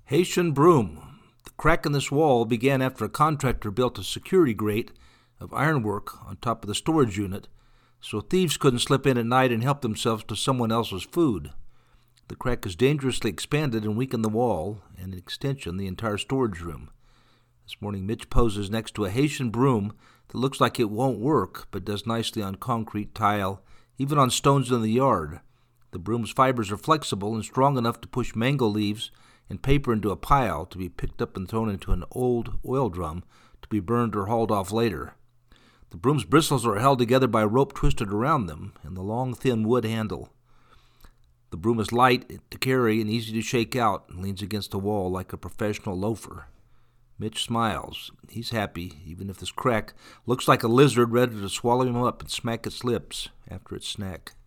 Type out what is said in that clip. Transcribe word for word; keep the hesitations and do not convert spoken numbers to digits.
Haitian broom. The crack in this wall began after a contractor built a security grate of ironwork on top of the storage unit so thieves couldn't slip in at night and help themselves to someone else's food. The crack has dangerously expanded and weakened the wall, and in extension, the entire storage room. This morning, Mitch poses next to a Haitian broom that looks like it won't work, but does nicely on concrete, tile, even on stones in the yard. The broom's fibers are flexible and strong enough to push mango leaves and paper into a pile to be picked up and thrown into an old oil drum to be burned or hauled off later. The broom's bristles are held together by a rope twisted around them and the long, thin wood handle. The broom is light to carry and easy to shake out and leans against the wall like a professional loafer. Mitch smiles. He's happy, even if this crack looks like a lizard ready to swallow him up and smack its lips after its snack.